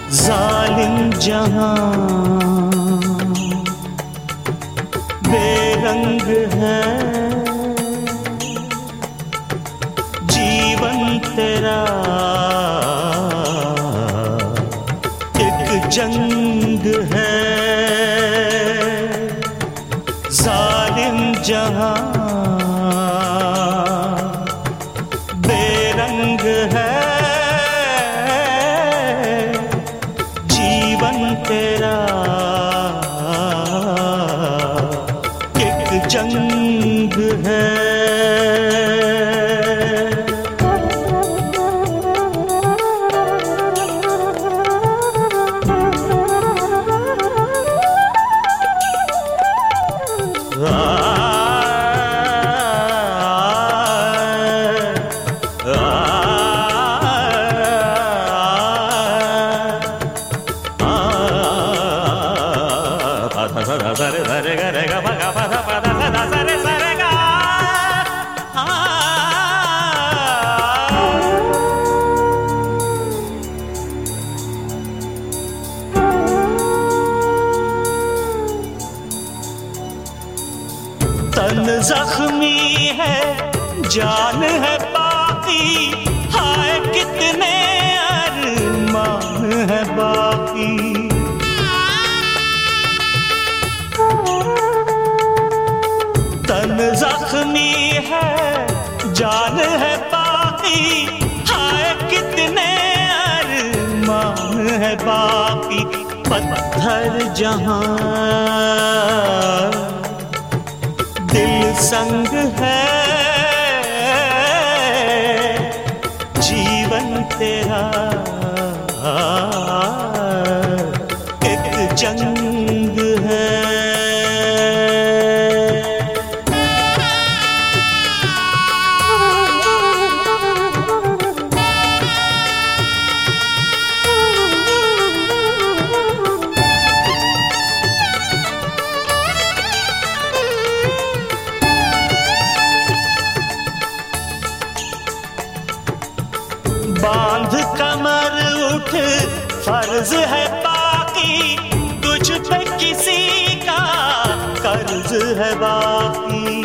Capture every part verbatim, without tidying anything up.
जालिम जहां बेरंग है, जीवन तेरा एक जंग है। जालिम जहां बेरंग है, तेरा एक जंग है। सरे सरे ग रे ग प ग प ध प ध स ध सरे सरे ग। तन जख्मी है, जान है बाकी, हाय कितने अरमान है बाकी। तन जख्मी है, जान है बाकी, हाय कितने अरमान है बाकी। पत्थर जहां दिल संग है, जीवन तेरा एक जंग है। बांध कमर उठ, फर्ज है बाकी, तुझ पे किसी का कर्ज है बाकी।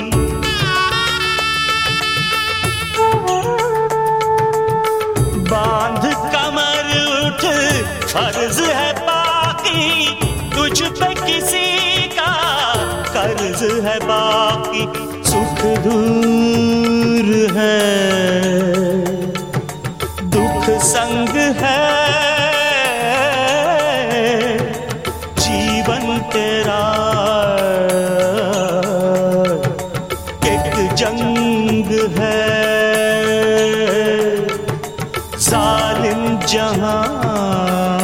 बांध कमर उठ, फर्ज है बाकी, तुझ पे किसी का कर्ज है बाकी। सुख दूर है, दुख संग है, जीवन तेरा एक जंग है। जालिम जहां